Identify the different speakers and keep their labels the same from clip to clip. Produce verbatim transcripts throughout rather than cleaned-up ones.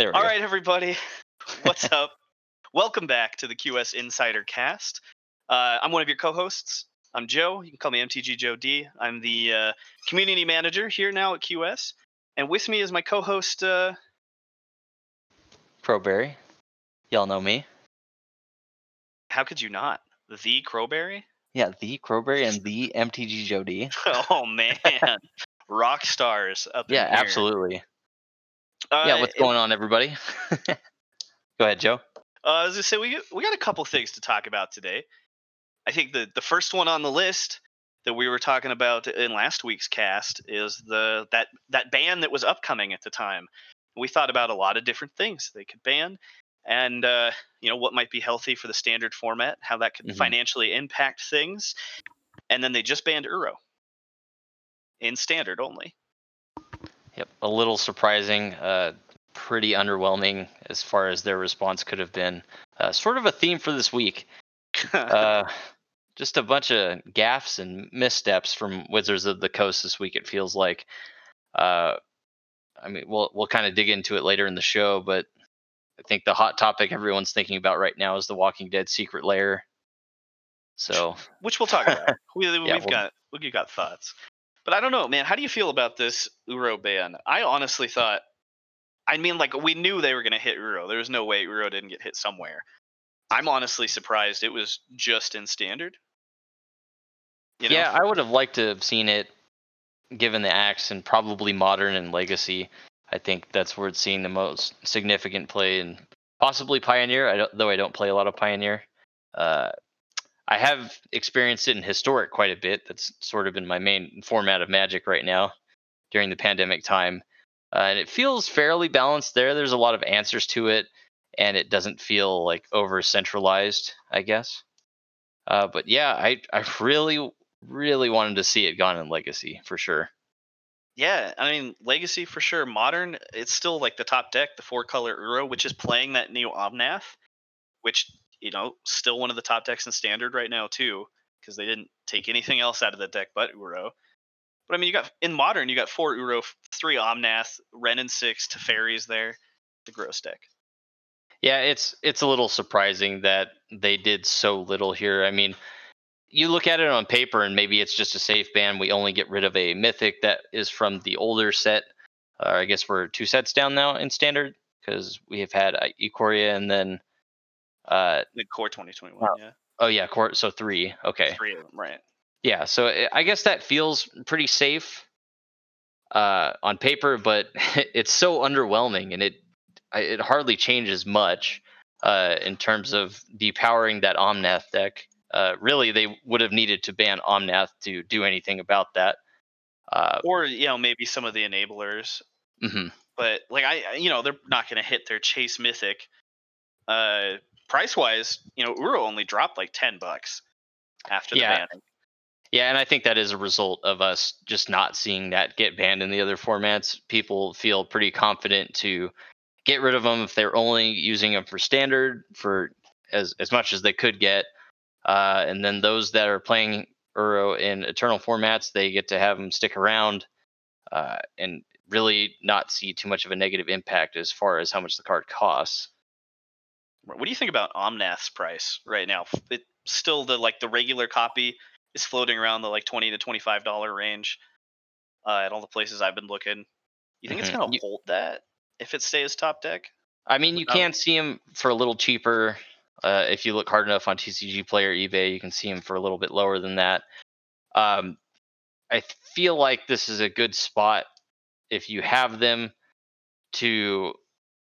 Speaker 1: There we
Speaker 2: All
Speaker 1: go.
Speaker 2: right, everybody. What's up? Welcome back to the Q S Insider Cast. Uh, I'm one of your co-hosts. I'm Joe. You can call me M T G Joe D. I'm the uh, community manager here now at Q S. And with me is my co-host. Uh,
Speaker 1: Crowberry. Y'all know me.
Speaker 2: how could you not? The Crowberry?
Speaker 1: Yeah, the Crowberry and the M T G Joe D.
Speaker 2: Oh, man. Rock stars up
Speaker 1: Yeah,
Speaker 2: in here.
Speaker 1: absolutely.
Speaker 2: Uh,
Speaker 1: yeah, what's
Speaker 2: it-
Speaker 1: going on, everybody? Go ahead, Joe.
Speaker 2: Uh, as I say, we we got a couple things to talk about today. I think the the first one on the list that we were talking about in last week's cast is the that that ban that was upcoming at the time. We thought about a lot of different things they could ban, and uh, you know what might be healthy for the standard format, how that could
Speaker 1: Mhm.
Speaker 2: financially impact things, and then they just banned Uro in standard only.
Speaker 1: Yep, a little surprising, uh, pretty underwhelming as far as their response could have been. Uh, sort of a theme for this week. Uh, just a bunch of gaffes and missteps from Wizards of the Coast this week. It feels like. Uh, I mean, we'll we'll kind of dig into it later in the show, but I think the hot topic everyone's thinking about right now is the Walking Dead secret lair. So,
Speaker 2: Which we'll talk about. We,
Speaker 1: yeah,
Speaker 2: we've
Speaker 1: we'll,
Speaker 2: got we've got thoughts, but I don't know, man. How do you feel about this Uro ban? I honestly thought. I mean, like, we knew they were going to hit Uro. There was no way Uro didn't get hit somewhere. I'm honestly surprised it was just in standard. You know?
Speaker 1: yeah, I would have liked to have seen it given the axe and probably modern and legacy. I think that's where it's seeing the most significant play, and possibly Pioneer. I don't, though I don't play a lot of Pioneer. Uh, I have experienced it in Historic quite a bit. That's sort of been my main format of Magic right now during the pandemic time. Uh, and it feels fairly balanced there. There's a lot of answers to it, and it doesn't feel like over centralized, I guess. Uh, but yeah, I I really really wanted to see it gone in Legacy for sure.
Speaker 2: Yeah, I mean, Legacy for sure. Modern, it's still like the top deck, the four color Uro, which is playing that new Omnath, which, you know, still one of the top decks in standard right now, too, because they didn't take anything else out of the deck but Uro. But I mean, you got in Modern, you got four Uro, three Omnath, Ren and six Teferis there, the gross deck.
Speaker 1: Yeah, it's it's a little surprising that they did so little here. I mean, you look at it on paper and maybe it's just a safe ban. We only get rid of a mythic that is from the older set. Uh, I guess we're two sets down now in standard because we have had uh, Ikoria and then uh
Speaker 2: The core twenty twenty-one, yeah.
Speaker 1: oh yeah, court so three. Okay.
Speaker 2: Three of them, right.
Speaker 1: Yeah, so I- I guess that feels pretty safe uh on paper, but it's so underwhelming and it I- it hardly changes much uh in terms of depowering that Omnath deck. Uh, really, they would have needed to ban Omnath to do anything about that. Uh,
Speaker 2: Or, you know, maybe some of the enablers.
Speaker 1: mhm.
Speaker 2: But, like, I, I- you know, they're not going to hit their Chase Mythic. Uh, price wise, you know, Uro only dropped like ten bucks after the
Speaker 1: Yeah,
Speaker 2: banning.
Speaker 1: yeah, and I think that is a result of us just not seeing that get banned in the other formats. People feel pretty confident to get rid of them if they're only using them for standard for as as much as they could get. Uh, and then those that are playing Uro in eternal formats, they get to have them stick around uh, and really not see too much of a negative impact as far as how much the card costs.
Speaker 2: What do you think about Omnath's price right now? It still the like the regular copy is floating around the like twenty to twenty five dollar range uh, at all the places I've been looking. You think it's
Speaker 1: Mhm.
Speaker 2: gonna
Speaker 1: You-
Speaker 2: hold that if it stays top deck?
Speaker 1: I mean, you
Speaker 2: Without-
Speaker 1: can see them for a little cheaper. Uh, if you look hard enough on T C G Player eBay, you can see them for a little bit lower than that. Um, I feel like this is a good spot if you have them to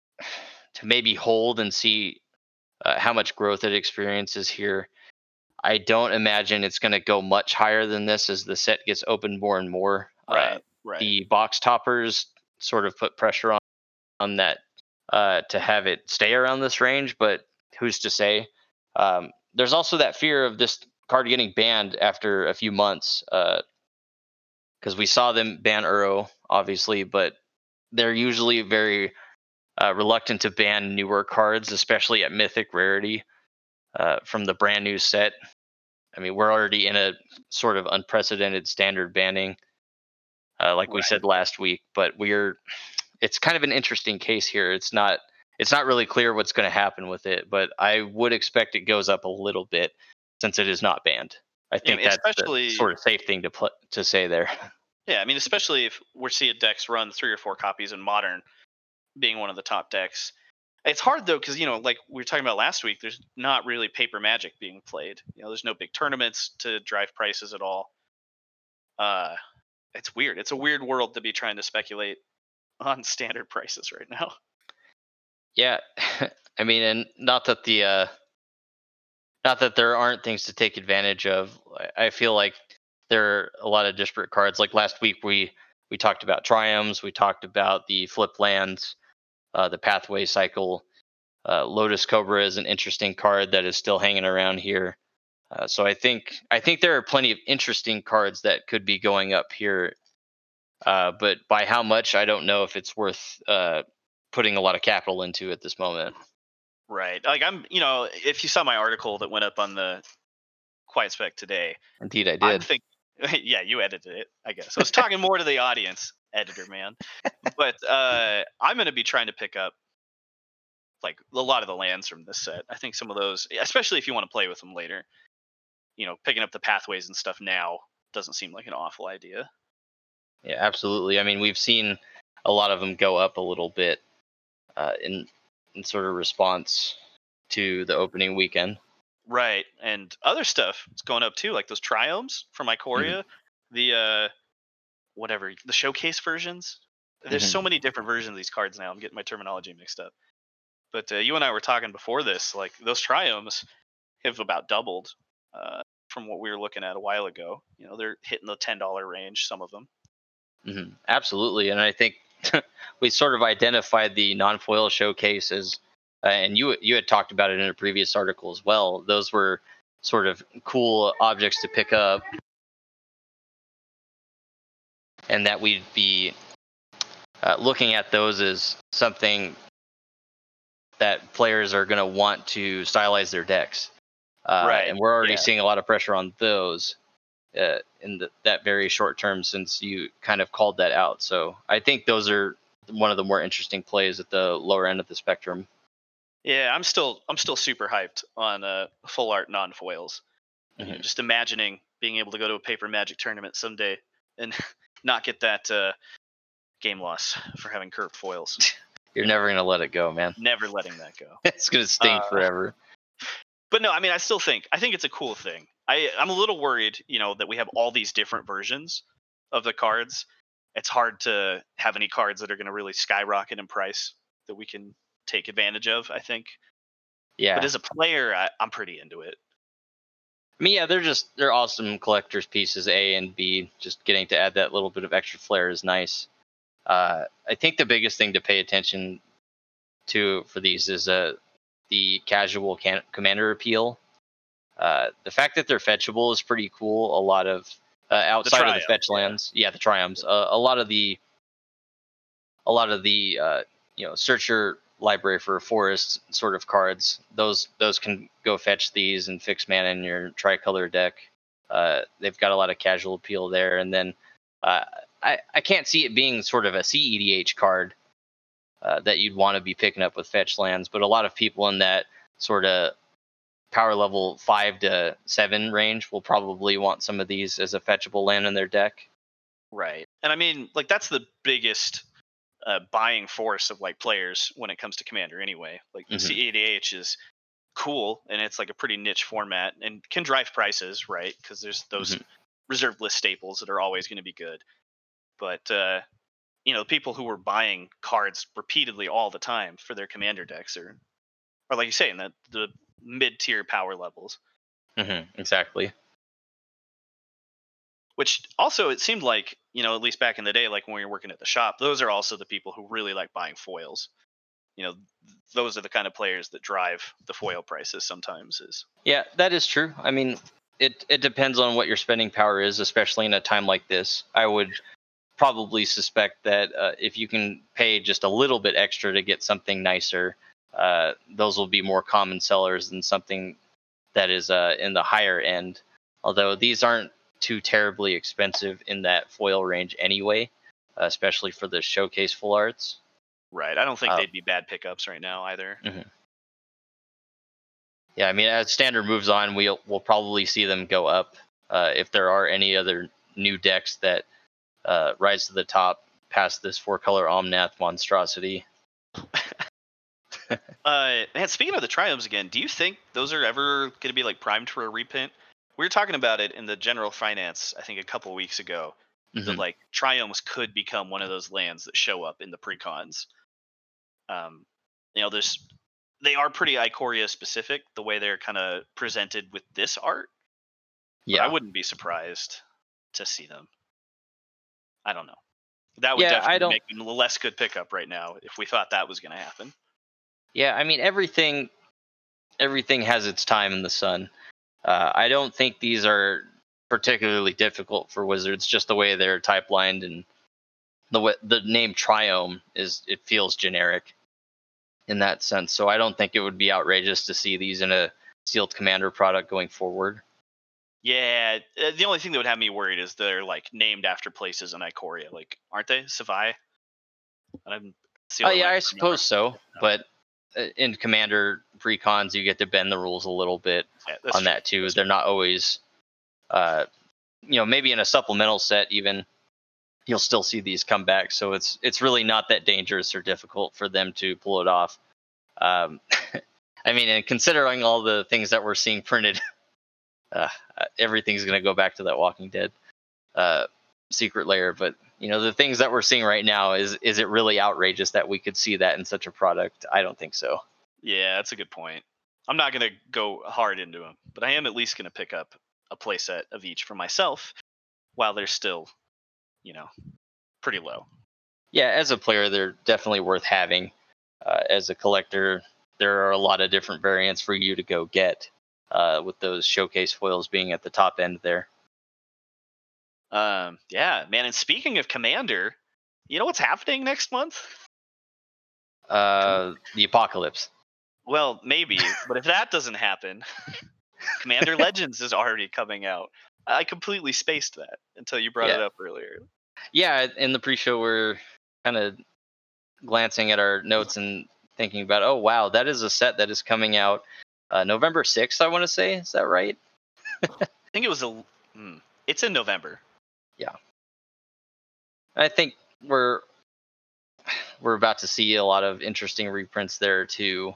Speaker 1: to maybe hold and see uh, how much growth it experiences here. I don't imagine it's going to go much higher than this as the set gets opened more and more. Uh,
Speaker 2: Right, right.
Speaker 1: the box toppers sort of put pressure on, on that uh, to have it stay around this range, but who's to say? Um, there's also that fear of this card getting banned after a few months because we saw them ban Uro, obviously, but they're usually very uh, reluctant to ban newer cards, especially at Mythic rarity uh, from the brand new set. I mean, we're already in a sort of unprecedented standard banning, uh, like we
Speaker 2: Right.
Speaker 1: said last week, but we're it's kind of an interesting case here. It's not it's not really clear what's going to happen with it, but I would expect it goes up a little bit since it is not banned. I
Speaker 2: Yeah, I
Speaker 1: think
Speaker 2: mean,
Speaker 1: that's the
Speaker 2: especially
Speaker 1: sort of safe thing to put to say there.
Speaker 2: yeah, I mean, especially if we're seeing decks run three or four copies in modern, being one of the top decks. It's hard though because you know, like we were talking about last week, there's not really paper Magic being played. You know, there's no big tournaments to drive prices at all. Uh, it's weird. It's a weird world to be trying to speculate on standard prices right now.
Speaker 1: Yeah, I mean, and not that the uh, not that there aren't things to take advantage of. I I feel like there are a lot of disparate cards. Like last week, we we talked about Triumphs, we talked about the flip lands, uh, the Pathway Cycle. Uh, Lotus Cobra is an interesting card that is still hanging around here. Uh, so I think I think there are plenty of interesting cards that could be going up here. Uh, but by how much, I don't know if it's worth uh, putting a lot of capital into at this moment.
Speaker 2: Right. Like I'm, you know, if you saw my article that went up on the Quiet Spec today,
Speaker 1: Indeed, I
Speaker 2: I'm
Speaker 1: did.
Speaker 2: thinking, yeah, you edited it, I guess. I was talking more to the audience, editor man. But uh, I'm going to be trying to pick up like a lot of the lands from this set. I think some of those, especially if you want to play with them later, you know, picking up the pathways and stuff now doesn't seem like an awful idea.
Speaker 1: Yeah, absolutely. I mean, we've seen a lot of them go up a little bit uh, in in sort of response to the opening weekend.
Speaker 2: Right. And other stuff is going up too, like those triomes from
Speaker 1: Hmm.
Speaker 2: Ikoria, the uh whatever, the showcase versions. There's
Speaker 1: Hmm.
Speaker 2: so many different versions of these cards now. I'm getting my terminology mixed up. But uh, you and I were talking before this, like those triomes have about doubled uh, from what we were looking at a while ago. You know, they're hitting the ten dollar range, some of them.
Speaker 1: Hmm. Absolutely, and I think we sort of identified the non-foil showcase as, uh, and you you had talked about it in a previous article as well. Those were sort of cool objects to pick up, and that we'd be uh, looking at those as something that players are going to want to stylize their decks. Uh,
Speaker 2: Right.
Speaker 1: and we're already
Speaker 2: Yeah.
Speaker 1: seeing a lot of pressure on those uh, in the, that very short term since you kind of called that out. So I think those are one of the more interesting plays at the lower end of the spectrum.
Speaker 2: Yeah, I'm still I'm still super hyped on uh, full art non foils. You know,
Speaker 1: Hmm.
Speaker 2: just imagining being able to go to a paper magic tournament someday and not get that uh, game loss for having curved foils.
Speaker 1: You're never going to let it go, man.
Speaker 2: Never letting that go.
Speaker 1: It's going to sting
Speaker 2: Uh,
Speaker 1: forever.
Speaker 2: but no, I mean, I still think I think it's a cool thing. I I'm a little worried, you know, that we have all these different versions of the cards. It's hard to have any cards that are going to really skyrocket in price that we can take advantage of. I think, but
Speaker 1: Yeah.
Speaker 2: as a player, I, I'm pretty into it.
Speaker 1: I mean, yeah, they're just, they're awesome collector's pieces, A and B. Just getting to add that little bit of extra flair is nice. Uh, I think the biggest thing to pay attention to for these is uh, the casual can- commander appeal. Uh, the fact that they're fetchable is pretty cool. A lot of uh,
Speaker 2: The
Speaker 1: outside of the
Speaker 2: triumph,
Speaker 1: fetch
Speaker 2: yeah.
Speaker 1: lands, yeah, the triumphs. Uh, a lot of the a lot of the uh, you know search your library for forest sort of cards. Those those can go fetch these and fix mana in your tricolor deck. Uh, they've got a lot of casual appeal there, and then uh, I I can't see it being sort of a C E D H card uh, that you'd want to be picking up with fetch lands, but a lot of people in that sort of power level five to seven range will probably want some of these as a fetchable land in their deck.
Speaker 2: Right. And I mean, like that's the biggest uh, buying force of like players when it comes to Commander anyway. Like the
Speaker 1: Hmm.
Speaker 2: C A D H is cool and it's like a pretty niche format and can drive prices, right? Because there's those
Speaker 1: Hmm.
Speaker 2: reserved list staples that are always going to be good. But uh, you know, people who were buying cards repeatedly all the time for their Commander decks are, or like you say, in the the mid tier power levels.
Speaker 1: Hmm. Exactly.
Speaker 2: Which also it seemed like, you know, at least back in the day, like when we were working at the shop, those are also the people who really like buying foils. You know, those are the kind of players that drive the foil prices sometimes is
Speaker 1: Yeah, that is true. I mean, it it depends on what your spending power is, especially in a time like this. I would probably suspect that uh, if you can pay just a little bit extra to get something nicer, uh, those will be more common sellers than something that is uh, in the higher end. Although these aren't too terribly expensive in that foil range anyway, uh, especially for the showcase full arts.
Speaker 2: Right. I don't think
Speaker 1: Uh,
Speaker 2: they'd be bad pickups right now either.
Speaker 1: mhm. Yeah, I mean, as standard moves on, we'll we'll probably see them go up. Uh, if there are any other new decks that uh, rise to the top past this four color Omnath monstrosity.
Speaker 2: Uh, man, speaking of the Triomes again, do you think those are ever going to be like primed for a reprint? We were talking about it in the general finance, I think, a couple weeks ago. That
Speaker 1: Mhm.
Speaker 2: like Triomes could become one of those lands that show up in the precons. Um, you know, there's they are pretty Ikoria specific the way they're kind of presented with this art, but I
Speaker 1: Yeah,
Speaker 2: wouldn't be surprised to see them. I don't know. That would
Speaker 1: yeah, I
Speaker 2: definitely
Speaker 1: don't.
Speaker 2: make them a less good pickup right now if we thought that was going to happen.
Speaker 1: Yeah, I mean, everything everything has its time in the sun. Uh, I don't think these are particularly difficult for Wizards, just the way they're type lined and the way the name Triome is. It feels generic in that sense. So I don't think it would be outrageous to see these in a sealed commander product going forward.
Speaker 2: Yeah, uh, the only thing that would have me worried is they're like named after places in Ikoria, like aren't they? Savai. I'm That's the
Speaker 1: Oh
Speaker 2: only one
Speaker 1: yeah,
Speaker 2: I
Speaker 1: I
Speaker 2: can remember.
Speaker 1: suppose so. But uh, in commander precons, you get to bend the rules a little bit
Speaker 2: Yeah, that's
Speaker 1: on
Speaker 2: true.
Speaker 1: that too.
Speaker 2: That's
Speaker 1: They're
Speaker 2: true.
Speaker 1: not always, uh, you know, maybe in a supplemental set even you'll still see these come back. So it's it's really not that dangerous or difficult for them to pull it off. Um, I mean, and considering all the things that we're seeing printed, uh, uh, everything's going to go back to that Walking Dead uh, secret layer. But you know, the things that we're seeing right now, is is it really outrageous that we could see that in such a product? I don't think so.
Speaker 2: Yeah, that's a good point. I'm not gonna go hard into them, but I am at least gonna pick up a playset of each for myself while they're still, you know, pretty low.
Speaker 1: Yeah, as a player, they're definitely worth having. Uh, as a collector, there are a lot of different variants for you to go get. Uh, with those showcase foils being at the top end there.
Speaker 2: Um, yeah, man. And speaking of Commander, you know what's happening next month? Com-
Speaker 1: Uh, the apocalypse.
Speaker 2: well, maybe, but if that doesn't happen, Commander Legends is already coming out. I completely spaced that until you brought
Speaker 1: Yeah,
Speaker 2: it up earlier.
Speaker 1: yeah. In the pre-show, we're kind of glancing at our notes and thinking about, oh wow, that is a set that is coming out uh, November sixth. I want to say, is that right?
Speaker 2: I think it was a. Hmm, it's in November.
Speaker 1: Yeah, I think we're we're about to see a lot of interesting reprints there too.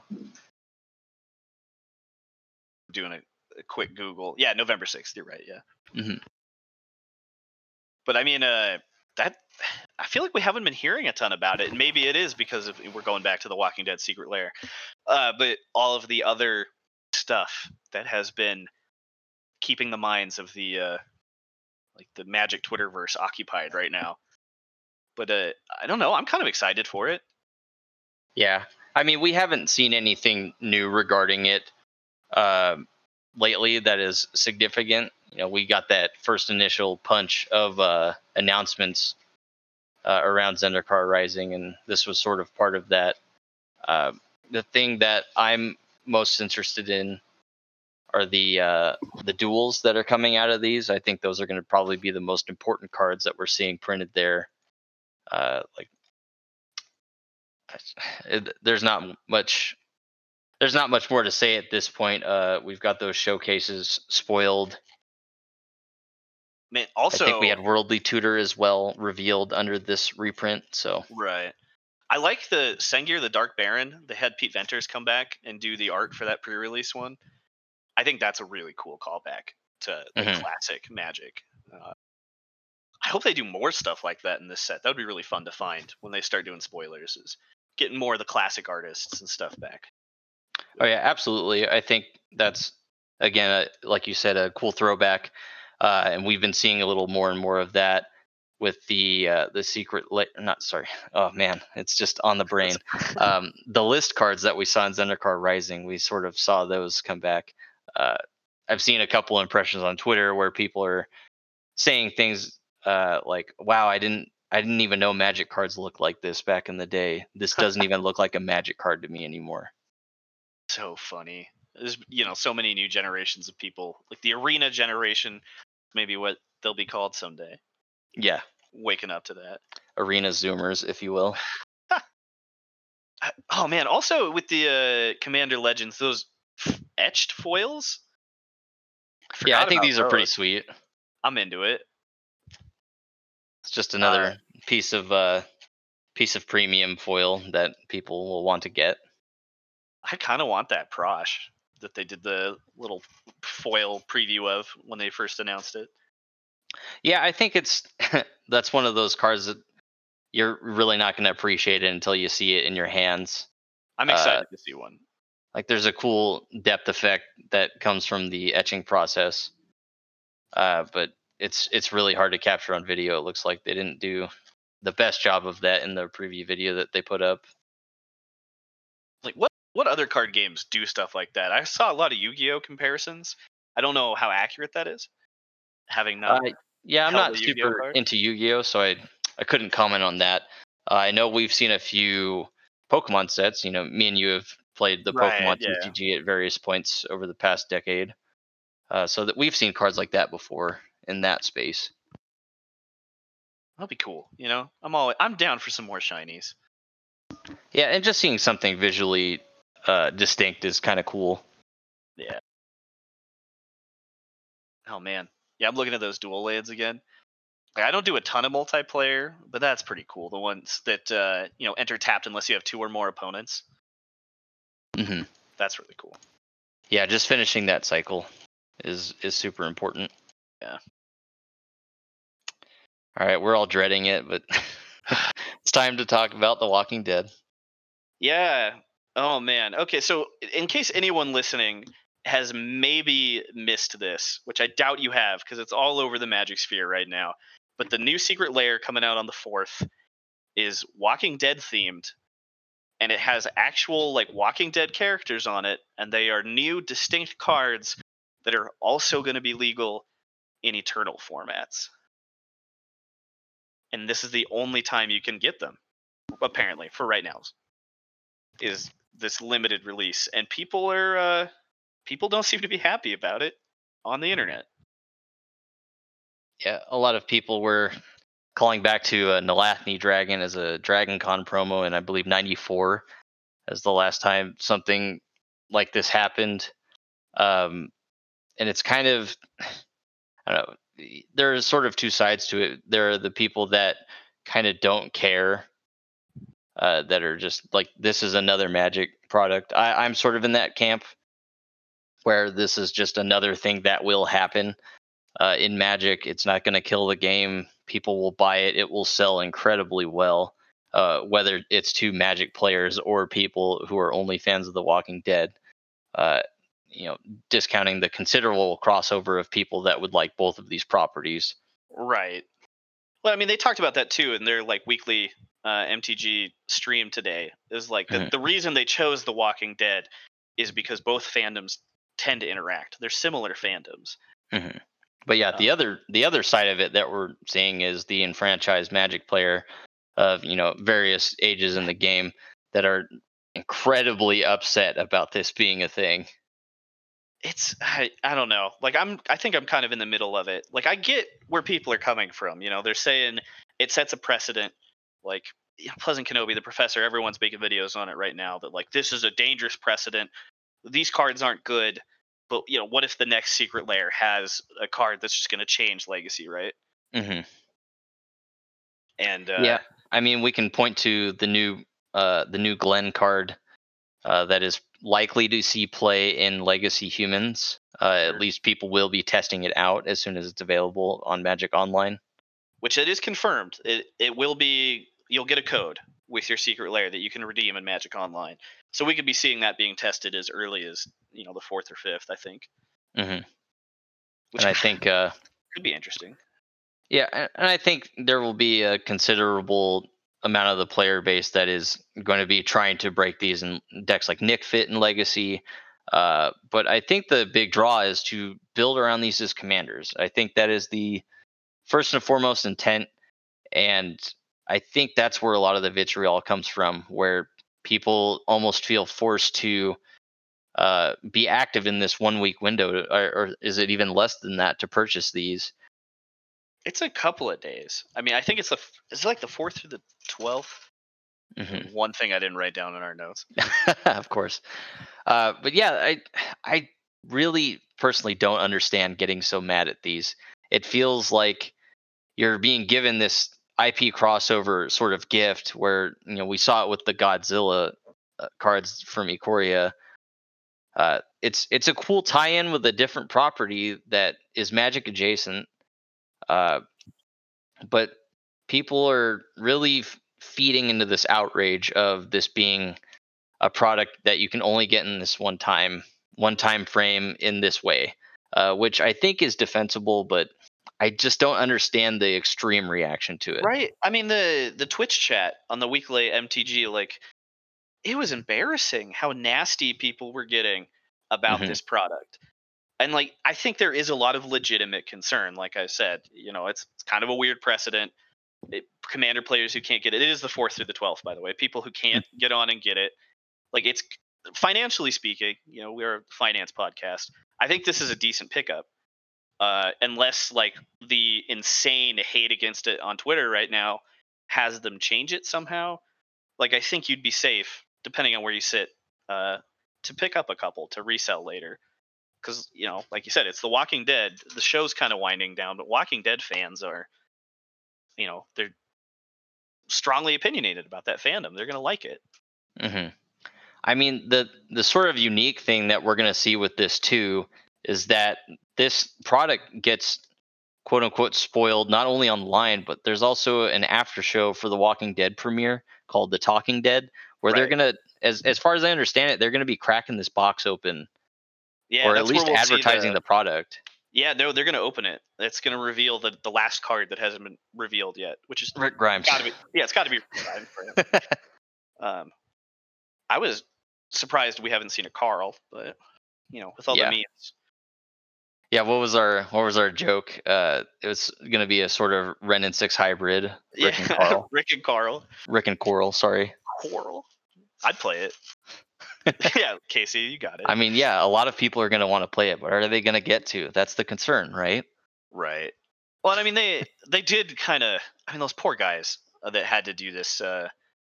Speaker 2: Doing a, a quick Google. Yeah, November sixth. You're right. Yeah.
Speaker 1: Hmm.
Speaker 2: But I mean, uh, that I feel like we haven't been hearing a ton about it, and maybe it is because of, we're going back to the Walking Dead Secret Lair. Uh, but all of the other stuff that has been keeping the minds of the uh, like the Magic Twitterverse occupied right now. But uh, I don't know. I'm kind of excited for it.
Speaker 1: Yeah, I mean, we haven't seen anything new regarding it uh, lately that is significant. You know, we got that first initial punch of uh, announcements uh, around Zendikar Rising, and this was sort of part of that. Uh, the thing that I'm most interested in are the uh, the duels that are coming out of these. I think those are going to probably be the most important cards that we're seeing printed there. Uh, like, it, there's not much. There's not much more to say at this point. Uh, we've got those showcases spoiled.
Speaker 2: Man,
Speaker 1: I think we
Speaker 2: also,
Speaker 1: had Worldly Tutor as well revealed under this reprint. So
Speaker 2: right. I like the Sengir the Dark Baron. They had Pete Venters come back and do the art for that pre-release one. I think that's a really cool callback to like
Speaker 1: mhm.
Speaker 2: classic Magic. Uh, I hope they do more stuff like that in this set. That would be really fun to find when they start doing spoilers. Is getting more of the classic artists and stuff back.
Speaker 1: Oh yeah, absolutely. I think that's again, uh, like you said, a cool throwback, uh, and we've been seeing a little more and more of that with the uh, the secret. Li- not sorry. Oh man, it's just on the brain. Um, the list cards that we saw in Zendikar Rising, we sort of saw those come back. Uh, I've seen a couple impressions on Twitter where people are saying things uh, like, "Wow, I didn't." I didn't even know Magic cards looked like this back in the day. This doesn't even look like a Magic card to me anymore.
Speaker 2: So funny. There's you know so many new generations of people, like the Arena generation, maybe what they'll be called someday.
Speaker 1: Yeah,
Speaker 2: Waking up to that.
Speaker 1: arena zoomers, if you will.
Speaker 2: Uh, Oh man! Also with the uh, Commander Legends, those f- etched foils. I
Speaker 1: Yeah, I
Speaker 2: forgot
Speaker 1: think
Speaker 2: about
Speaker 1: these are pretty
Speaker 2: those.
Speaker 1: sweet.
Speaker 2: I'm into it.
Speaker 1: It's just
Speaker 2: Uh,
Speaker 1: another piece of uh piece of premium foil that people will want to get.
Speaker 2: I kind of want that Prosh that they did the little foil preview of when they first announced it.
Speaker 1: Yeah, I think it's that's one of those cards that you're really not going to appreciate it until you see it in your hands.
Speaker 2: I'm
Speaker 1: Uh,
Speaker 2: excited to see one.
Speaker 1: like there's a cool depth effect that comes from the etching process, uh, but it's it's really hard to capture on video. It looks like they didn't do the best job of that in the preview video that they put up.
Speaker 2: Like what what other card games do stuff like that? I saw a lot of Yu-Gi-Oh comparisons. I don't know how accurate that is, having
Speaker 1: Uh,
Speaker 2: not
Speaker 1: yeah, I'm
Speaker 2: held
Speaker 1: not
Speaker 2: a Yu-Gi-Oh
Speaker 1: super
Speaker 2: card.
Speaker 1: into Yu-Gi-Oh, so I I couldn't comment on that. Uh, I know we've seen a few Pokemon sets. You know, me and you have played the
Speaker 2: Right.
Speaker 1: Pokemon
Speaker 2: Yeah.
Speaker 1: T C G at various points over the past decade, uh, so that we've seen cards like that before in that space.
Speaker 2: That'll be cool. You know, I'm all I'm down for some more shinies.
Speaker 1: Yeah, and just seeing something visually uh, distinct is kind of cool.
Speaker 2: Yeah. Oh man. Yeah, I'm looking at those dual lands again. Like, I don't do a ton of multiplayer, but that's pretty cool. The ones that uh, you know enter tapped unless you have two or more opponents.
Speaker 1: Hmm.
Speaker 2: That's really cool.
Speaker 1: Yeah, just finishing that cycle is is super important.
Speaker 2: Yeah.
Speaker 1: All right, we're all dreading it, but it's time to talk about The Walking Dead.
Speaker 2: Yeah. Oh man. Okay, so in case anyone listening has maybe missed this, which I doubt you have because it's all over the Magic Sphere right now, but the new Secret Lair coming out on the fourth is Walking Dead themed, and it has actual like Walking Dead characters on it, and they are new distinct cards that are also going to be legal in Eternal formats. And this is the only time you can get them, apparently, for right now. Is this limited release, and people are uh, people don't seem to be happy about it on the internet.
Speaker 1: Yeah, a lot of people were calling back to uh, Nalathni Dragon as a Dragon Con promo, and I believe ninety-four as the last time something like this happened. Um, and it's kind of, I don't know, there's sort of two sides to it. There are the people that kind of don't care, uh, that are just like, this is another Magic product. I, I'm sort of in that camp where this is just another thing that will happen. Uh, in Magic, it's not going to kill the game. People will buy it. It will sell incredibly well, uh, whether it's to Magic players or people who are only fans of The Walking Dead. Uh, you know, discounting the considerable crossover of people that would like both of these properties.
Speaker 2: Right. Well, I mean, they talked about that too in their like weekly uh, M T G stream today. Is like the
Speaker 1: Mhm,
Speaker 2: the reason they chose The Walking Dead is because both fandoms tend to interact. They're similar fandoms.
Speaker 1: mhm. But yeah,
Speaker 2: Uh,
Speaker 1: the other the other side of it that we're seeing is the enfranchised Magic player of, you know, various ages in the game that are incredibly upset about this being a thing.
Speaker 2: it's I, I don't know. Like I'm I think I'm kind of in the middle of it. Like I get where people are coming from. You know, they're saying it sets a precedent. Like you know, Pleasant Kenobi, the professor, everyone's making videos on it right now that like this is a dangerous precedent. These cards aren't good, but you know, what if the next secret layer has a card that's just going to change legacy, right?
Speaker 1: Hmm.
Speaker 2: And uh
Speaker 1: Yeah, I mean, we can point to the new uh, the new Glen card uh, that is likely to see play in Legacy Humans. Uh, at
Speaker 2: sure.
Speaker 1: least people will be testing it out as soon as it's available on Magic Online.
Speaker 2: Which it is confirmed. It it will be you'll get a code with your secret layer that you can redeem in Magic Online. So we could be seeing that being tested as early as, you know, the fourth or fifth, I think.
Speaker 1: Hmm. And
Speaker 2: Which
Speaker 1: I think, uh,
Speaker 2: could be interesting.
Speaker 1: yeah, a- and I think there will be a considerable amount of the player base that is going to be trying to break these in decks like Nick Fit and Legacy. Uh, but I think the big draw is to build around these as commanders. I think that is the first and foremost intent, and I think that's where a lot of the vitriol comes from, where people almost feel forced to uh, be active in this one week window, to, or, or is it even less than that, to purchase these?
Speaker 2: It's a couple of days. I mean, I think it's the f- it's like the fourth through the twelfth.
Speaker 1: Mhm.
Speaker 2: One thing I didn't write down in our notes.
Speaker 1: Of course. Uh, but yeah, I I really personally don't understand getting so mad at these. It feels like you're being given this I P crossover sort of gift where you know we saw it with the Godzilla uh, cards from Ikoria. Uh, it's it's a cool tie-in with a different property that is Magic adjacent, uh, but people are really f- feeding into this outrage of this being a product that you can only get in this one time one time frame in this way, uh, which I think is defensible, but I just don't understand the extreme reaction to it.
Speaker 2: Right. I mean the the Twitch chat on the weekly M T G, like it was embarrassing how nasty people were getting about
Speaker 1: Hmm.
Speaker 2: this product. And like I think there is a lot of legitimate concern. Like I said, you know, it's, it's kind of a weird precedent. It, commander players who can't get it. It is the fourth through the twelfth, by the way. People who can't get on and get it. Like it's financially speaking, you know, we're a finance podcast. I think this is a decent pickup. Uh, unless like the insane hate against it on Twitter right now has them change it somehow. Like I think you'd be safe, depending on where you sit, uh, to pick up a couple to resell later. Because you know, like you said, it's The Walking Dead. The show's kind of winding down, but Walking Dead fans are, you know, they're strongly opinionated about that fandom. They're gonna like it.
Speaker 1: Hmm. I mean, the the sort of unique thing that we're going to see with this too is that this product gets quote unquote spoiled not only online, but there's also an after show for the Walking Dead premiere called The Talking Dead, where they're
Speaker 2: Right.
Speaker 1: gonna, as as far as I understand it, they're gonna be cracking this box open
Speaker 2: Yeah,
Speaker 1: or at
Speaker 2: that's where
Speaker 1: least
Speaker 2: we'll see
Speaker 1: advertising
Speaker 2: the.
Speaker 1: the product.
Speaker 2: Yeah, no, they're gonna open it. It's gonna reveal the the last card that hasn't been revealed yet, which is
Speaker 1: Rick Grimes.
Speaker 2: got to be. Yeah, it's got to be time for him. Um, I was surprised we haven't seen a Carl, but you know, with all the
Speaker 1: Yeah.
Speaker 2: memes.
Speaker 1: Yeah, what was our what was our joke? Uh, it was gonna be a sort of Ren and Six hybrid, Rick and
Speaker 2: Yeah,
Speaker 1: Carl,
Speaker 2: Rick and Carl.
Speaker 1: Rick and Coral. Sorry.
Speaker 2: Coral. I'd play it. Yeah, Casey, you got it.
Speaker 1: I mean, yeah, a lot of people are gonna want to play it, but are they gonna get to? That's the concern, right?
Speaker 2: Right. Well, and I mean they they did kind of. I mean those poor guys uh, that had to do this uh,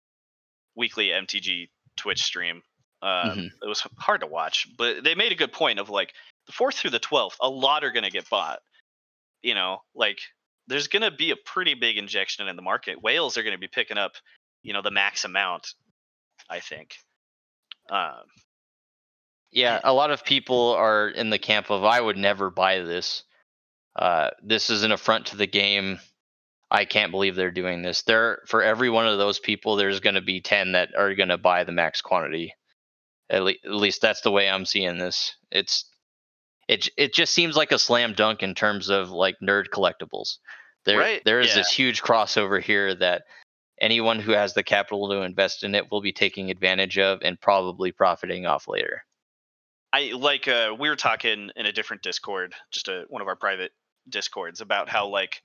Speaker 2: weekly M T G Twitch stream. Um,
Speaker 1: Hmm.
Speaker 2: it was hard to watch, but they made a good point of like the fourth through the twelfth, a lot are going to get bought. You know, like there's going to be a pretty big injection in the market. Whales are going to be picking up, you know, the max amount. I think. Um,
Speaker 1: Yeah, a lot of people are in the camp of I would never buy this. Uh, this is an affront to the game. I can't believe they're doing this. There, for every one of those people, there's going to be ten that are going to buy the max quantity. At, le- at least that's the way I'm seeing this. It's it j- it just seems like a slam dunk in terms of like nerd collectibles. There
Speaker 2: right?
Speaker 1: there is
Speaker 2: Yeah.
Speaker 1: this huge crossover here that anyone who has the capital to invest in it will be taking advantage of and probably profiting off later.
Speaker 2: I like uh we were talking in a different Discord, just a one of our private Discords about how like,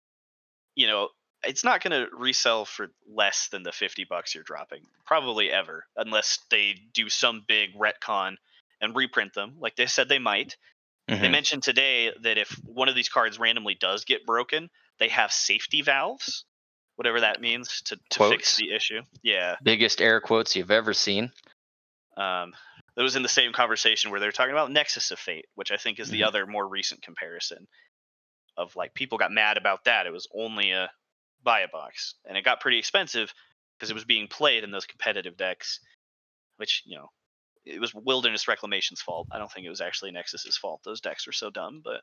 Speaker 2: you know, it's not going to resell for less than the fifty bucks you're dropping, probably ever, unless they do some big retcon and reprint them like they said they might. They
Speaker 1: Hmm.
Speaker 2: mentioned today that if one of these cards randomly does get broken, they have safety valves, whatever that means, to to fix
Speaker 1: Quotes,
Speaker 2: the issue. Yeah.
Speaker 1: biggest air quotes you've ever seen.
Speaker 2: Um it was in the same conversation where they were talking about Nexus of Fate, which I think is the
Speaker 1: Hmm.
Speaker 2: other more recent comparison of like people got mad about that. It was only a buy a box, and it got pretty expensive because it was being played in those competitive decks, which you know it was Wilderness Reclamation's fault. I don't think it was actually Nexus's fault. Those decks were so dumb, but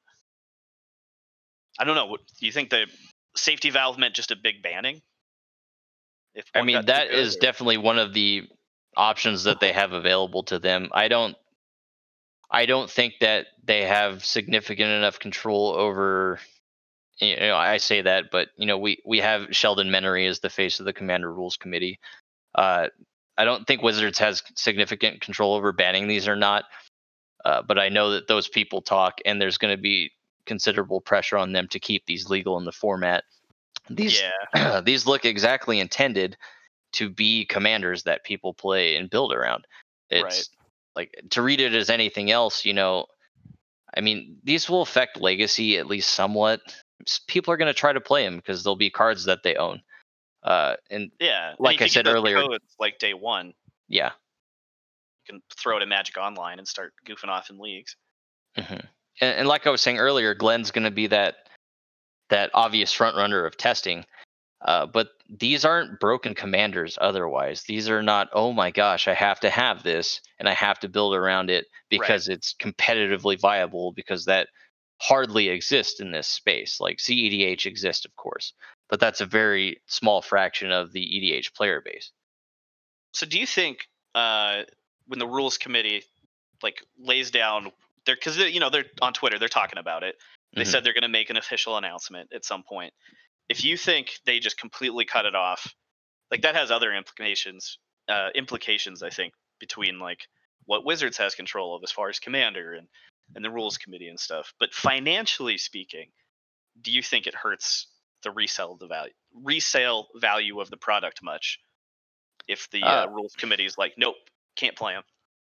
Speaker 2: I don't know. What, do you think the safety valve meant just a big banning if
Speaker 1: I
Speaker 2: one
Speaker 1: mean,
Speaker 2: got too
Speaker 1: that
Speaker 2: good?
Speaker 1: is
Speaker 2: Or?
Speaker 1: definitely one of the options that they have available to them. I don't I don't think that they have significant enough control over. You know, I say that, but you know, we we have Sheldon Menery as the face of the Commander Rules Committee. Uh, I don't think Wizards has significant control over banning these or not, uh, but I know that those people talk, and there's going to be considerable pressure on them to keep these legal in the format. These
Speaker 2: Yeah,
Speaker 1: these look exactly intended to be commanders that people play and build around.
Speaker 2: right.
Speaker 1: It's like to read it as anything else, you know. I mean, these will affect legacy at least somewhat. S- People are going to try to play them because they'll be cards that they own. Uh, and
Speaker 2: Yeah, and
Speaker 1: like
Speaker 2: if
Speaker 1: I
Speaker 2: you get
Speaker 1: said
Speaker 2: those
Speaker 1: earlier,
Speaker 2: codes like day one,
Speaker 1: yeah.
Speaker 2: you can throw it in Magic Online and start goofing off in leagues.
Speaker 1: hmm And, and like I was saying earlier, Glenn's going to be that that obvious front runner of testing. Uh, but these aren't broken commanders otherwise. These are not, oh my gosh, I have to have this and I have to build around it
Speaker 2: Right.
Speaker 1: because it's competitively viable, because that hardly exists in this space. Like C E D H exists, of course, but that's a very small fraction of the E D H player base.
Speaker 2: So do you think uh, when the rules committee like lays down there, because you know they're on Twitter, they're talking about it. They
Speaker 1: hmm
Speaker 2: said they're going to make an official announcement at some point. If you think they just completely cut it off, like that has other implications. Uh, implications, I think, between like what Wizards has control of as far as Commander and and the rules committee and stuff. But financially speaking, do you think it hurts the resale the value resale value of the product much if the uh,
Speaker 1: Uh,
Speaker 2: rules committee is like, nope, can't play them?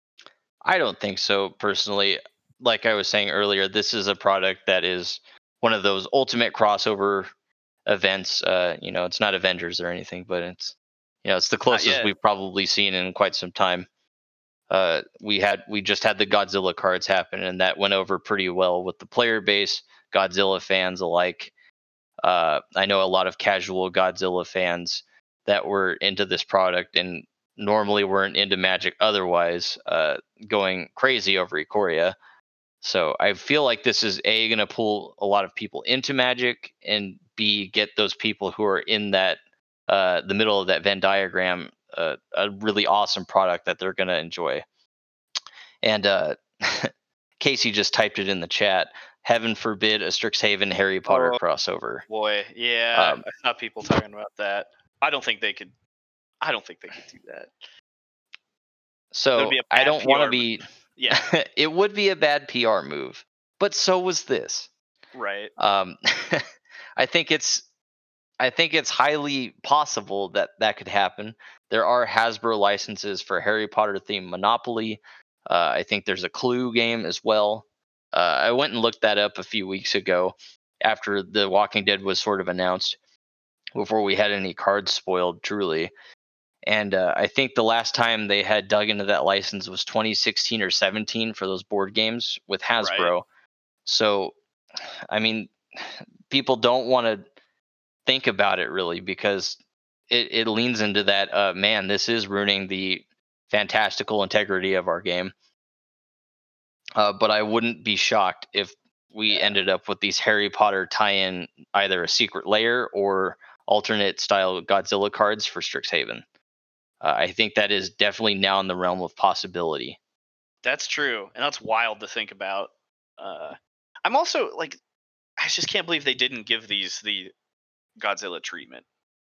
Speaker 1: I don't think so personally. Like I was saying earlier, this is a product that is one of those ultimate crossover events. Uh, you know, it's not Avengers or anything, but it's, you know, it's the
Speaker 2: Not
Speaker 1: closest
Speaker 2: yet.
Speaker 1: we've probably seen in quite some time. Uh, we had we just had the Godzilla cards happen, and that went over pretty well with the player base, Godzilla fans alike. Uh, I know a lot of casual Godzilla fans that were into this product and normally weren't into Magic otherwise, uh, going crazy over Ikoria. So I feel like this is A, going to pull a lot of people into Magic, and B, get those people who are in that uh, the middle of that Venn diagram uh, a really awesome product that they're going to enjoy. And uh, Casey just typed it in the chat. Heaven forbid a Strixhaven Harry Potter
Speaker 2: Oh
Speaker 1: crossover.
Speaker 2: boy, yeah,
Speaker 1: Um,
Speaker 2: I saw people talking about that. I don't think they could. I don't think they could do that. That would
Speaker 1: so
Speaker 2: be a
Speaker 1: I
Speaker 2: bad
Speaker 1: don't want to
Speaker 2: P R move.
Speaker 1: be.
Speaker 2: Yeah,
Speaker 1: It would be a bad P R move, but so was this.
Speaker 2: right.
Speaker 1: Um, I think it's I think it's highly possible that that could happen. There are Hasbro licenses for Harry Potter themed Monopoly. Uh, I think there's a Clue game as well. Uh, I went and looked that up a few weeks ago after The Walking Dead was sort of announced, before we had any cards spoiled, truly. And uh, I think the last time they had dug into that license was twenty sixteen or seventeen for those board games with
Speaker 2: Right.
Speaker 1: Hasbro. So, I mean, people don't want to think about it really, because it, it leans into that, uh, man, this is ruining the fantastical integrity of our game. Uh, but I wouldn't be shocked if we
Speaker 2: Yeah.
Speaker 1: ended up with these Harry Potter tie-in, either a secret layer or alternate style Godzilla cards for Strixhaven. Uh, I think that is definitely now in the realm of possibility.
Speaker 2: That's true, and that's wild to think about. Uh, I'm also like, I just can't believe they didn't give these the Godzilla treatment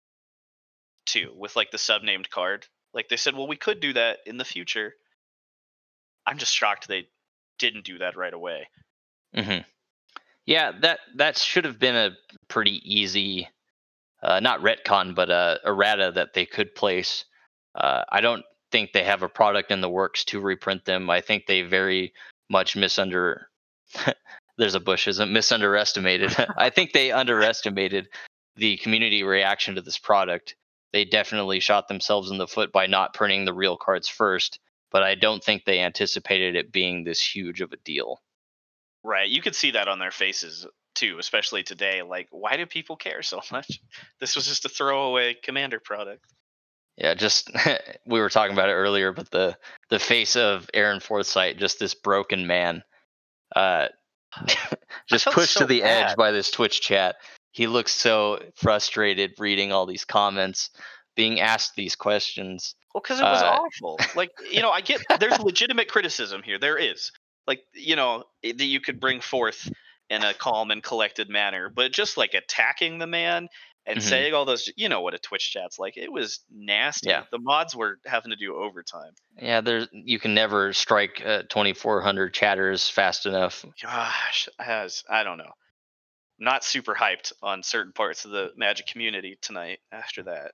Speaker 2: too, with like the sub-named card. Like they said, well, we could do that in the future. I'm just shocked they didn't do that right away.
Speaker 1: hmm Yeah, that that should have been a pretty easy, uh, not retcon, but a errata that they could place. Uh, I don't think they have a product in the works to reprint them. I think they very much misunder. There's a Bushism, misunderestimated. I think they underestimated the community reaction to this product. They definitely shot themselves in the foot by not printing the real cards first, but I don't think they anticipated it being this huge of a deal.
Speaker 2: Right. You could see that on their faces too, especially today. Like, why do people care so much? This was just a throwaway Commander product.
Speaker 1: Yeah, just we were talking about it earlier, but the the face of Aaron Forsythe, just this broken man, uh,
Speaker 2: I
Speaker 1: just
Speaker 2: felt
Speaker 1: pushed to
Speaker 2: so
Speaker 1: the
Speaker 2: bad.
Speaker 1: edge by this Twitch chat. He looks so frustrated reading all these comments, being asked these questions.
Speaker 2: Well, because it was
Speaker 1: Uh,
Speaker 2: awful. Like, you know, I get there's legitimate criticism here. There is. Like, you know, i- that you could bring forth in a calm and collected manner, but just like attacking the man and
Speaker 1: mhm,
Speaker 2: saying all those, you know what a Twitch chat's like. It was
Speaker 1: yeah,
Speaker 2: nasty. The mods were having to do overtime.
Speaker 1: yeah. There's you can never strike uh, twenty-four hundred chatters fast enough.
Speaker 2: Gosh, as I don't know. Not super hyped on certain parts of the Magic community tonight after that.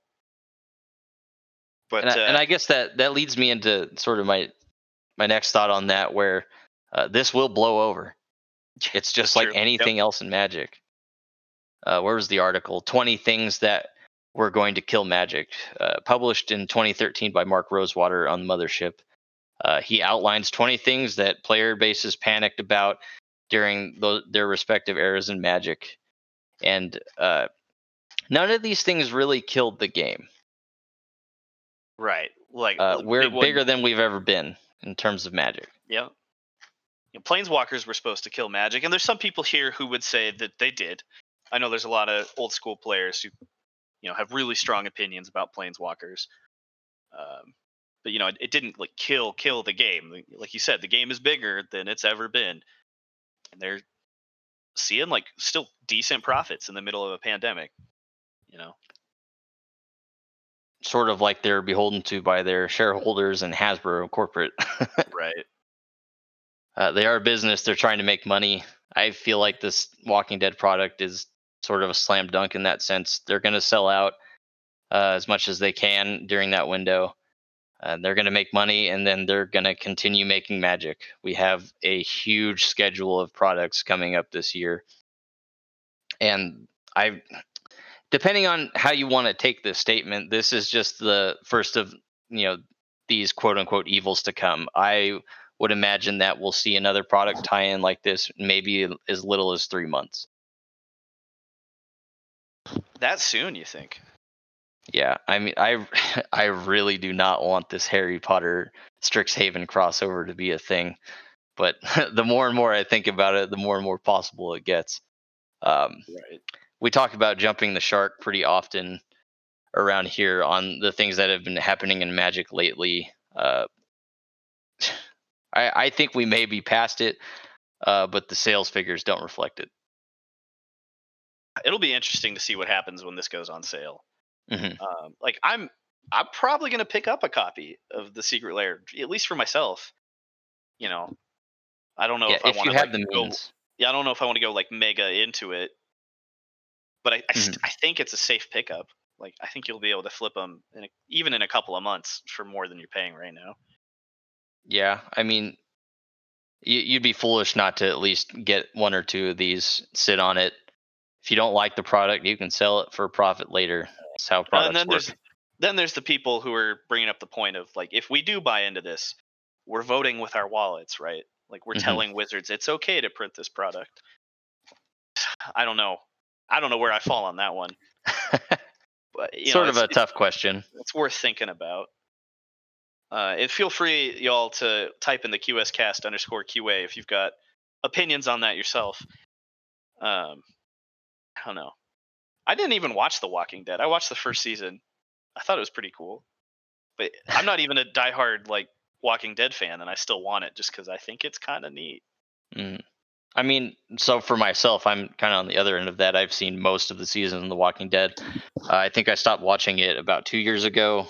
Speaker 1: And
Speaker 2: But
Speaker 1: I, and
Speaker 2: uh
Speaker 1: I guess that that leads me into sort of my my next thought on that, where uh, this will blow over. It's
Speaker 2: that's
Speaker 1: just like
Speaker 2: true. Yep.
Speaker 1: anything else in Magic. Uh, where was the article? twenty things that We're Going to Kill Magic, uh, published in twenty thirteen by Mark Rosewater on the Mothership. Uh, he outlines twenty things that player bases panicked about during tho- their respective eras in Magic, and uh, none of these things really killed the game.
Speaker 2: Right. Like
Speaker 1: Uh,
Speaker 2: uh,
Speaker 1: we're
Speaker 2: big one.
Speaker 1: bigger than we've ever been in terms of Magic.
Speaker 2: Yeah. You know, Planeswalkers were supposed to kill Magic, and there's some people here who would say that they did. I know there's a lot of old school players who, you know, have really strong opinions about Planeswalkers. Um, but you know, it, it didn't like kill kill the game. Like- Like you said, the game is bigger than it's ever been, and they're seeing like still decent profits in the middle of a pandemic. You know,
Speaker 1: Sort of like they're beholden to by their shareholders and Hasbro corporate.
Speaker 2: right?
Speaker 1: Uh, they are a business. They're trying to make money. I feel like this Walking Dead product is sort of a slam dunk in that sense. They're going to sell out uh, as much as they can during that window. Uh, they're going to make money, and then they're going to continue making Magic. We have a huge schedule of products coming up this year, and I, depending on how you want to take this statement, this is just the first of you know these quote unquote evils to come. I would imagine that we'll see another product tie-in like this, maybe as little as three months.
Speaker 2: That soon, you think?
Speaker 1: Yeah, I mean, I I really do not want this Harry Potter Strixhaven crossover to be a thing, but the more and more I think about it, the more and more possible it gets. Um,
Speaker 2: Right.
Speaker 1: we talk about jumping the shark pretty often around here on the things that have been happening in Magic lately. Uh, I, I think we may be past it, uh, but the sales figures don't reflect it.
Speaker 2: It'll be interesting to see what happens when this goes on sale.
Speaker 1: Hmm.
Speaker 2: Um, like I'm, I'm probably gonna pick up a copy of the Secret Lair, at least for myself. You know, I don't know
Speaker 1: Yeah,
Speaker 2: if I
Speaker 1: if
Speaker 2: want
Speaker 1: you
Speaker 2: to like
Speaker 1: have the
Speaker 2: go.
Speaker 1: means.
Speaker 2: Yeah, I don't know if I want to go like mega into it, but I, I, st-
Speaker 1: Hmm.
Speaker 2: I think it's a safe pickup. Like I think you'll be able to flip them in a, even in a couple of months for more than you're paying right now.
Speaker 1: Yeah, I mean, you, you'd be foolish not to at least get one or two of these, sit on it. If you don't like the product, you can sell it for a profit later. That's how
Speaker 2: Uh, and
Speaker 1: products
Speaker 2: then there's
Speaker 1: work.
Speaker 2: then there's the people who are bringing up the point of like if we do buy into this, we're voting with our wallets, right? Like we're
Speaker 1: Hmm.
Speaker 2: telling Wizards it's okay to print this product. I don't know. I don't know where I fall on that one, but you know,
Speaker 1: Sort of
Speaker 2: it's
Speaker 1: a
Speaker 2: it's
Speaker 1: tough question.
Speaker 2: it's worth thinking about. Uh, and feel free, y'all, to type in the QScast underscore Q A if you've got opinions on that yourself. Um, I don't know. I didn't even watch The Walking Dead. I watched the first season. I thought it was pretty cool, but I'm not even a diehard like Walking Dead fan, and I still want it just because I think it's kind of neat.
Speaker 1: Mm. I mean, so for myself, I'm kind of on the other end of that. I've seen most of the season of The Walking Dead. Uh, I think I stopped watching it about two years ago.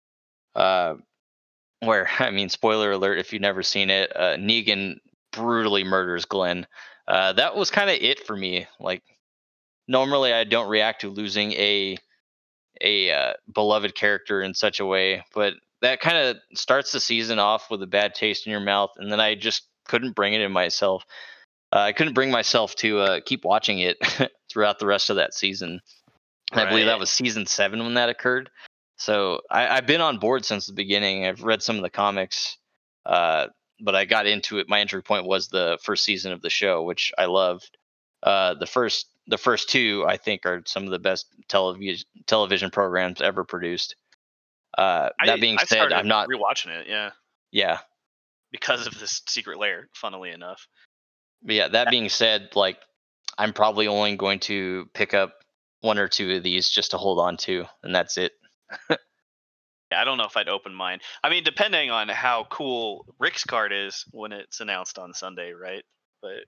Speaker 1: Uh, where I mean, spoiler alert if you've never seen it, uh, Negan brutally murders Glenn. Uh, that was kind of it for me. Like normally, I don't react to losing a a uh, beloved character in such a way, but that kind of starts the season off with a bad taste in your mouth, and then I just couldn't bring it in myself. Uh, I couldn't bring myself to uh, keep watching it throughout the rest of that season. And I believe
Speaker 2: Right.
Speaker 1: that was season seven when that occurred. So I, I've been on board since the beginning. I've read some of the comics, uh, but I got into it. My entry point was the first season of the show, which I loved. Uh, the first the first two I think are some of the best television television programs ever produced. Uh, that
Speaker 2: I
Speaker 1: being
Speaker 2: I
Speaker 1: said,
Speaker 2: started
Speaker 1: I'm not.
Speaker 2: rewatching it, yeah,
Speaker 1: Yeah,
Speaker 2: because of this Secret Lair. Funnily enough,
Speaker 1: but yeah. That being said, like I'm probably only going to pick up one or two of these just to hold on to, and that's it.
Speaker 2: yeah, I don't know if I'd open mine. I mean, depending on how cool Rick's card is when it's announced on Sunday, right? But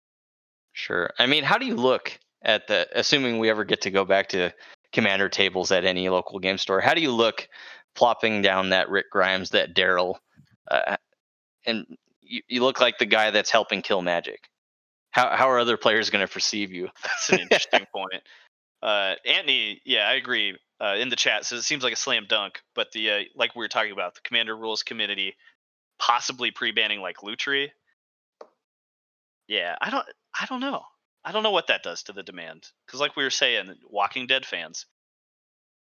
Speaker 1: Sure. I mean, how do you look at the, assuming we ever get to go back to commander tables at any local game store, how do you look plopping down that Rick Grimes, that Daryl, uh, and you, you look like the guy that's helping kill Magic? How, how are other players going to perceive you?
Speaker 2: that's an interesting point. Uh, Anthony, yeah, I agree. Uh, in the chat says it seems like a slam dunk, but the uh, like we were talking about the Commander Rules Committee possibly pre-banning like Lutri. Yeah, I don't, I don't know. I don't know what that does to the demand because, like we were saying, Walking Dead fans,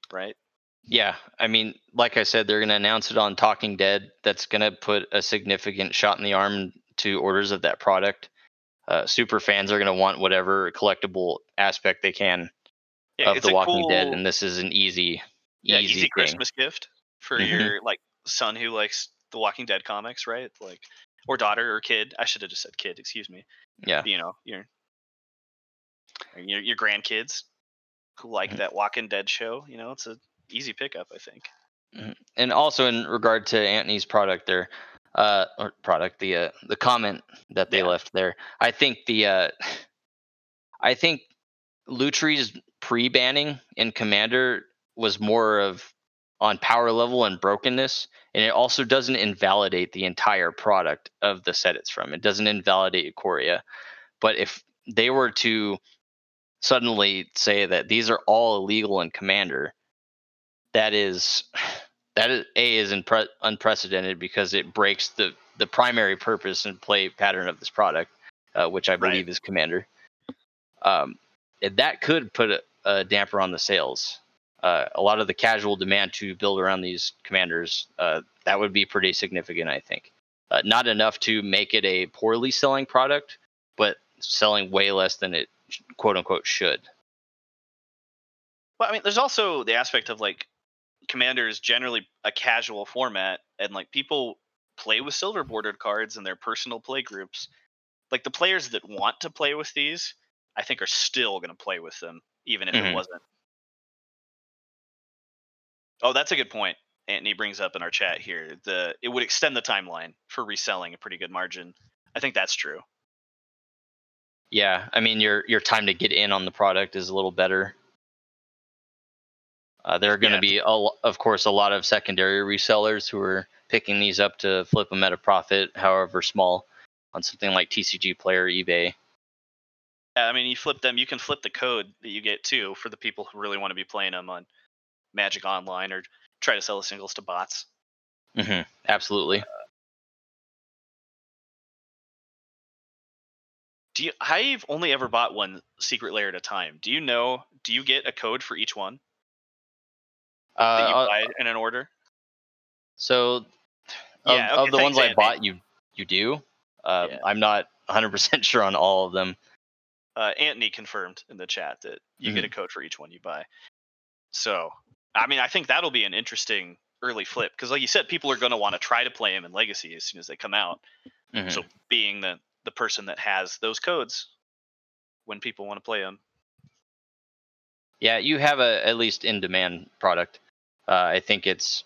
Speaker 2: right?
Speaker 1: Yeah, I mean, like I said, they're going to announce it on Talking Dead. That's going to put a significant shot in the arm to orders of that product. Uh, super fans are going to want whatever collectible aspect they can
Speaker 2: Yeah,
Speaker 1: of
Speaker 2: it's
Speaker 1: The
Speaker 2: a
Speaker 1: Walking Dead,
Speaker 2: cool,
Speaker 1: and this is an easy,
Speaker 2: yeah,
Speaker 1: easy
Speaker 2: easy
Speaker 1: thing.
Speaker 2: Christmas gift for
Speaker 1: hmm
Speaker 2: your like son who likes the Walking Dead comics, right? Like, or daughter or kid. I should have just said kid. Excuse me.
Speaker 1: Yeah.
Speaker 2: You know, your your your grandkids who like
Speaker 1: Mhm.
Speaker 2: that Walking Dead show. You know, it's a easy pickup, I think.
Speaker 1: Mhm. And also in regard to Anthony's product there, uh, or product, the uh, the comment that they
Speaker 2: Yeah,
Speaker 1: left there, I think the uh, I think Lutri's pre-banning in Commander was more of on power level and brokenness, and it also doesn't invalidate the entire product of the set it's from. It doesn't invalidate Ikoria. But if they were to suddenly say that these are all illegal in Commander, that is that is a is impre- unprecedented because it breaks the the primary purpose and play pattern of this product, uh, which I
Speaker 2: right.
Speaker 1: believe is Commander. Um, and that could put a, a damper on the sales. Uh, a lot of the casual demand to build around these commanders, uh, that would be pretty significant, I think. Uh, not enough to make it a poorly selling product, but selling way less than it quote unquote should.
Speaker 2: Well, I mean, there's also the aspect of like Commander is generally a casual format, and like people play with silver bordered cards in their personal play groups. Like the players that want to play with these, I think are still going to play with them, even if it
Speaker 1: hmm
Speaker 2: wasn't. Oh, that's a good point. Anthony brings up in our chat here. The it would extend the timeline for reselling a pretty good margin. I think that's true.
Speaker 1: Yeah, I mean your your time to get in on the product is a little better. Uh, there are going to
Speaker 2: Yeah,
Speaker 1: be, a, lo- of course, a lot of secondary resellers who are picking these up to flip them at a profit, however small, on something like T C G Player, eBay.
Speaker 2: I mean, you flip them. You can flip the code that you get too for the people who really want to be playing them on Magic Online or try to sell the singles to bots.
Speaker 1: hmm Absolutely.
Speaker 2: Do you? I've only ever bought one secret layer at a time. Do you know? Do you get a code for each one
Speaker 1: Uh,
Speaker 2: that you
Speaker 1: uh,
Speaker 2: buy in an order?
Speaker 1: so of
Speaker 2: Yeah. Okay.
Speaker 1: of the
Speaker 2: Thanks,
Speaker 1: ones I
Speaker 2: Anthony.
Speaker 1: bought, you you do. Uh,
Speaker 2: Yeah.
Speaker 1: I'm not one hundred percent sure on all of them.
Speaker 2: Uh, Anthony confirmed in the chat that you get a
Speaker 1: hmm
Speaker 2: code for each one you buy. So, I mean, I think that'll be an interesting early flip because, like you said, people are going to want to try to play them in Legacy as soon as they come out.
Speaker 1: hmm
Speaker 2: So, being the the person that has those codes when people want to play them.
Speaker 1: Yeah, you have a at least in demand product. Uh, I think it's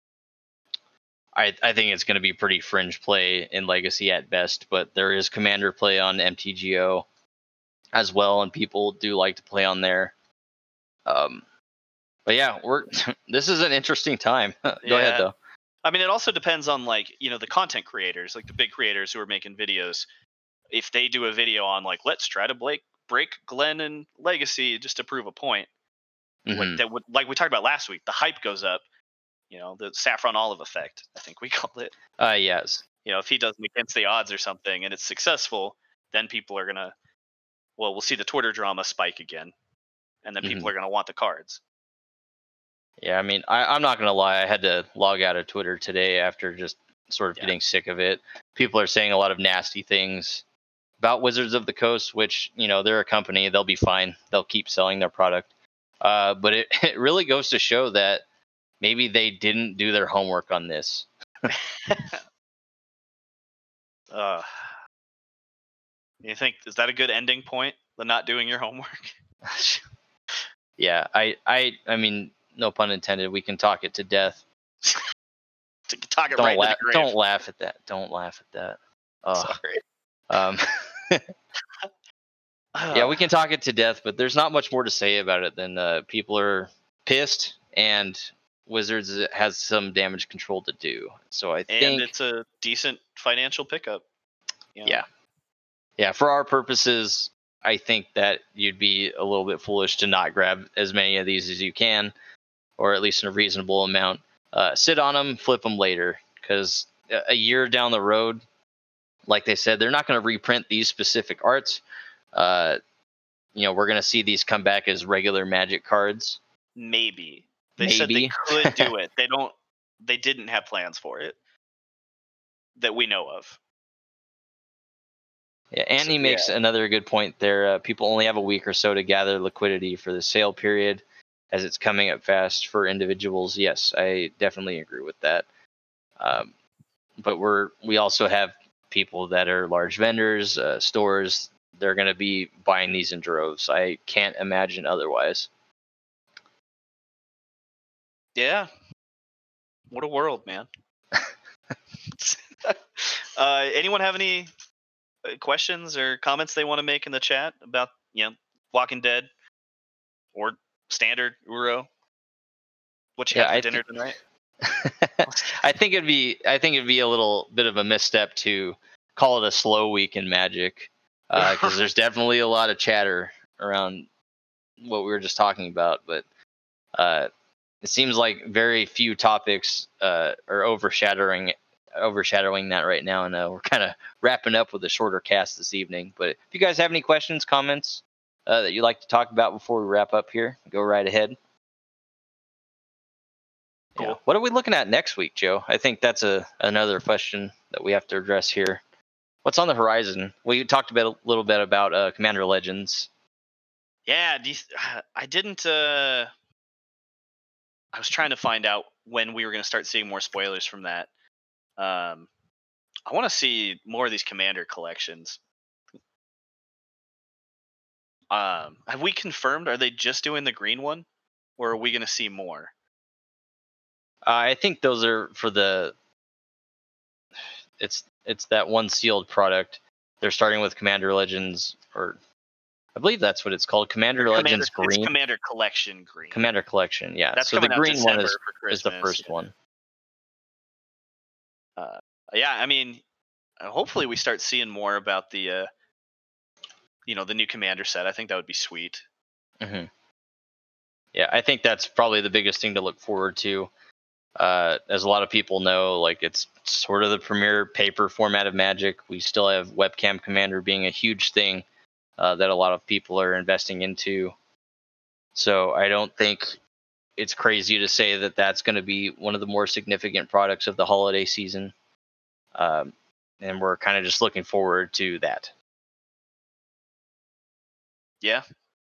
Speaker 1: I, I think it's going to be pretty fringe play in Legacy at best, but there is Commander play on M T G O as well, and people do like to play on there. Um, but yeah, we're this is an interesting time. Go ahead
Speaker 2: Yeah.
Speaker 1: though.
Speaker 2: I mean, it also depends on like you know the content creators, like the big creators who are making videos. If they do a video on like let's try to break break Glenn and Legacy just to prove a point, like
Speaker 1: hmm
Speaker 2: that would like we talked about last week, the hype goes up. You know, the saffron olive effect, I think we called it.
Speaker 1: Uh, yes.
Speaker 2: You know, if he does it against the odds or something and it's successful, then people are gonna well, we'll see the Twitter drama spike again, and then
Speaker 1: hmm
Speaker 2: people are gonna want the cards.
Speaker 1: Yeah, I mean, I, I'm not gonna lie. I had to log out of Twitter today after just sort of
Speaker 2: Yeah,
Speaker 1: getting sick of it. People are saying a lot of nasty things about Wizards of the Coast, which you know they're a company. They'll be fine. They'll keep selling their product. Uh, but it, it really goes to show that maybe they didn't do their homework on this.
Speaker 2: uh, you think is that a good ending point? The not doing your homework.
Speaker 1: yeah, I, I, I mean, no pun intended. We can talk it to death.
Speaker 2: To talk it right
Speaker 1: Don't
Speaker 2: into the
Speaker 1: laugh.
Speaker 2: grave.
Speaker 1: Don't laugh at that. Don't laugh at that. Oh,
Speaker 2: Sorry.
Speaker 1: um, yeah, we can talk it to death, but there's not much more to say about it than uh, people are pissed and Wizards has some damage control to do. So I
Speaker 2: And
Speaker 1: think,
Speaker 2: it's a decent financial pickup. You know?
Speaker 1: yeah, yeah, for our purposes, I think that you'd be a little bit foolish to not grab as many of these as you can, or at least in a reasonable amount. Uh, sit on them, flip them later, because a year down the road, like they said, they're not going to reprint these specific arts. Uh, you know, we're going to see these come back as regular Magic cards.
Speaker 2: Maybe. They said they
Speaker 1: Maybe.
Speaker 2: could do it. They don't. They didn't have plans for it that we know of.
Speaker 1: Yeah, and
Speaker 2: So,
Speaker 1: he
Speaker 2: yeah.
Speaker 1: makes another good point there. Uh, people only have a week or so to gather liquidity for the sale period, as it's coming up fast for individuals. Yes, I definitely agree with that. Um, but we're we also have people that are large vendors, uh, stores. They're going to be buying these in droves. I can't imagine otherwise.
Speaker 2: Yeah. What a world, man. uh, anyone have any uh, questions or comments they want to make in the chat about, you know, Walking Dead or standard Uro? What you
Speaker 1: Yeah,
Speaker 2: had for
Speaker 1: I
Speaker 2: dinner
Speaker 1: think
Speaker 2: tonight?
Speaker 1: I think it'd be I think it'd be a little bit of a misstep to call it a slow week in Magic, because there's definitely a lot of chatter around what we were just talking about. But uh, it seems like very few topics uh, are overshadowing overshadowing that right now, and uh, we're kind of wrapping up with a shorter cast this evening. But if you guys have any questions, comments uh, that you'd like to talk about before we wrap up here, go right ahead.
Speaker 2: Cool.
Speaker 1: Yeah. What are we looking at next week, Joe? I think that's a another question that we have to address here. What's on the horizon? We talked about a little bit about uh, Commander Legends.
Speaker 2: Yeah, do you, I didn't. Uh, I was trying to find out when we were going to start seeing more spoilers from that. Um, I want to see more of these Commander collections. Um, have we confirmed? Are they just doing the green one, or are we going to see more?
Speaker 1: Uh, I think those are for the. It's it's that one sealed product. They're starting with Commander Legends, or I believe that's what it's called, Commander
Speaker 2: Or
Speaker 1: Legends
Speaker 2: Commander, it's
Speaker 1: Green.
Speaker 2: Commander Collection Green.
Speaker 1: Commander Collection, yeah.
Speaker 2: That's
Speaker 1: so the
Speaker 2: coming out
Speaker 1: green one
Speaker 2: December
Speaker 1: is
Speaker 2: for
Speaker 1: is the
Speaker 2: Christmas.
Speaker 1: first one.
Speaker 2: Uh, yeah, I mean, uh, hopefully we start seeing more about the, uh, you know, the new Commander set. I think that would be sweet.
Speaker 1: hmm Yeah, I think that's probably the biggest thing to look forward to. Uh, as a lot of people know, like it's sort of the premier paper format of Magic. We still have Webcam Commander being a huge thing uh, that a lot of people are investing into. So I don't think it's crazy to say that that's going to be one of the more significant products of the holiday season. Um, and we're kind of just looking forward to that.
Speaker 2: Yeah.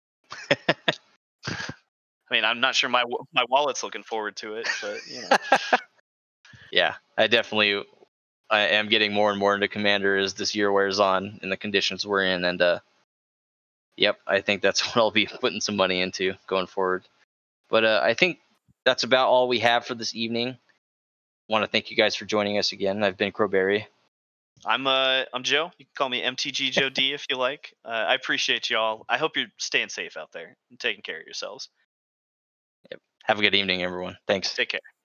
Speaker 2: I mean, I'm not sure my my wallet's looking forward to it, but you know.
Speaker 1: Yeah, I definitely I am getting more and more into Commander as this year wears on and the conditions we're in. And uh, yep, I think that's what I'll be putting some money into going forward. But uh, I think that's about all we have for this evening. Want to thank you guys for joining us again. I've been Crowberry.
Speaker 2: I'm uh I'm Joe. You can call me M T G Joe D if you like. Uh, I appreciate y'all. I hope you're staying safe out there and taking care of yourselves.
Speaker 1: Yep. Have a good evening, everyone. Thanks.
Speaker 2: Take care.